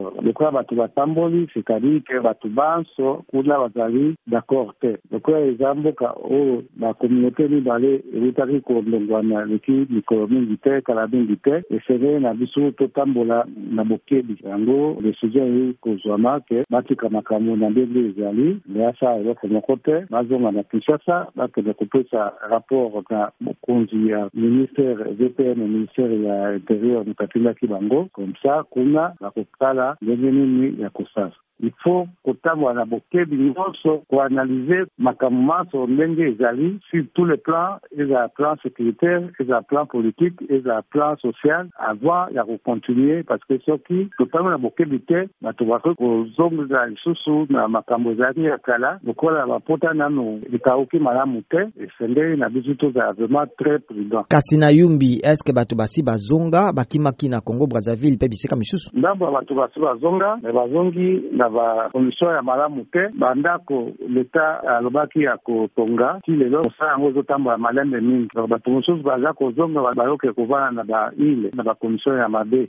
lokola bato batamboli, c'est-à-dire que bato banso kuna bazali d'accord te. Lokola eza mboka oyo bakominauté mibale elutaki kolongwana leki mikolo mingi te kala mingi te, esengeli na biso totambola na bokebi. Yango decision eyi kozwama ke batika makambo na ndenge ezali leasa eloko moko te, bazonga na Kinshasa bakende kopesa rapport na mokonzi ya ministère VPN ministère ya intérieur mukatindaki bango comme ça kuna bakokala ndenge nini ya kosasa. Il faut kotambola na bokebi nyonso koanalyse makambo maso ndenge ezali sur tous les plans, ezala plan sécuritaire, ezala plan politique, ezala plan social, avant ya kocontinue parce que soki totambola na bokebi te bato bakoki kozongela lisusu na makambo ezalaki ya kala lokola bapota nano ekauki malamu te, esengeli na biso tozala vraiment très prudent. Kasi na Yumbi, est-ce que bato basi bazonga bakimaki na Congo Brazzaville pe bisika misusu? Ndambo ya bato basi bazonga, bazongi na ba condition ya malamu te, bandako leta alobaki ya kotonga ti lelo osala yango ezotambola malembe mingi. Bato mosusu baza kozonga bayoke kovana na baile na ba condition ya mabe.